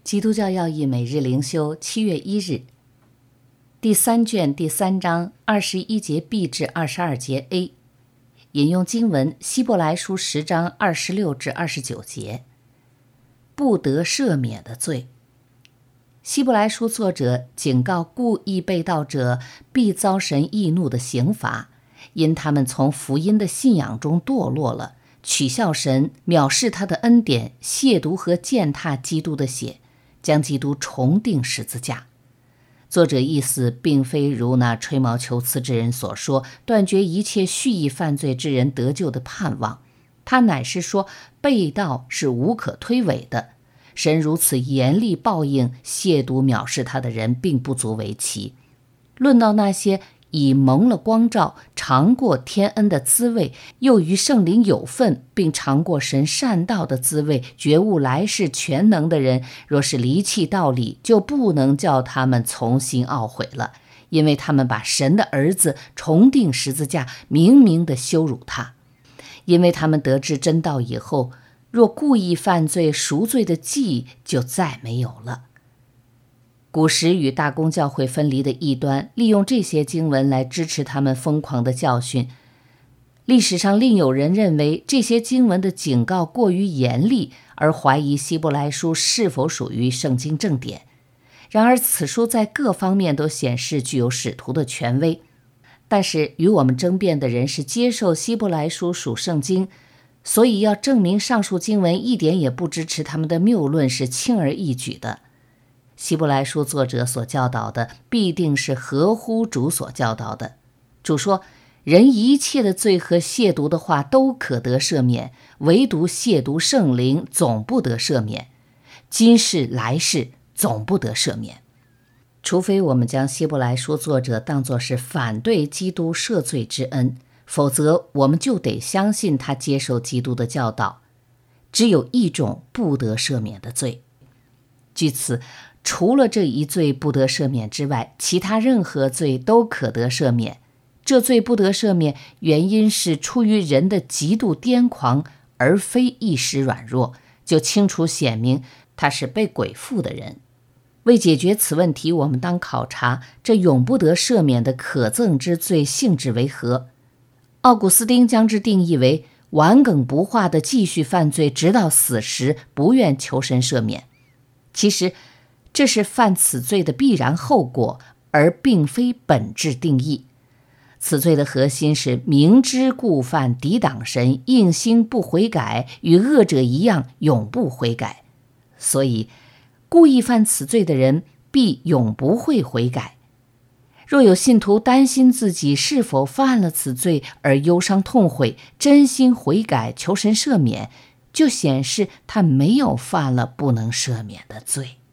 基督教要义每日灵修7月1日，第3卷第3章21节 B 至22节 A， 引用经文希伯来书10章26至29节。不得赦免的罪。希伯来书作者警告故意背道者必遭神易怒的刑罚，因他们从福音的信仰中堕落了，取笑神，藐视他的恩典，亵渎和践踏基督的血，将基督重钉十字架。作者意思并非如那吹毛求疵之人所说，断绝一切蓄意犯罪之人得救的盼望，他乃是说背道是无可推诿的。神如此严厉报应亵渎藐视他的人，并不足为奇。论到那些已蒙了光照，尝过天恩的滋味，又与圣灵有份，并尝过神善道的滋味，觉悟来世全能的人，若是离弃道理，就不能叫他们重新懊悔了，因为他们把神的儿子重钉十字架，明明地羞辱他。因为他们得知真道以后，若故意犯罪赎罪的祭就再没有了。古时与大公教会分离的异端，利用这些经文来支持他们疯狂的教训。历史上另有人认为这些经文的警告过于严厉，而怀疑希伯来书是否属于圣经正典。然而此书在各方面都显示具有使徒的权威。但是与我们争辩的人是接受希伯来书属圣经，所以要证明上述经文一点也不支持他们的谬论是轻而易举的。希伯来书作者所教导的必定是合乎主所教导的。主说，人一切的罪和亵渎的话都可得赦免，唯独亵渎圣灵总不得赦免，今世来世总不得赦免。除非我们将希伯来书作者当作是反对基督赦罪之恩，否则我们就得相信他接受基督的教导。只有一种不得赦免的罪。据此，除了这一罪不得赦免之外，其他任何罪都可得赦免。这罪不得赦免，原因是出于人的极度癫狂，而非一时软弱，就清楚显明他是被鬼附的人。为解决此问题，我们当考察这永不得赦免的可憎之罪性质为何。奥古斯丁将之定义为顽梗不化的继续犯罪，直到死时不愿求神赦免。其实这是犯此罪的必然后果，而并非本质定义。此罪的核心是明知故犯，抵挡神，硬心不悔改，与恶者一样永不悔改。所以故意犯此罪的人必永不会悔改。若有信徒担心自己是否犯了此罪而忧伤痛悔，真心悔改求神赦免，就显示他没有犯了不能赦免的罪。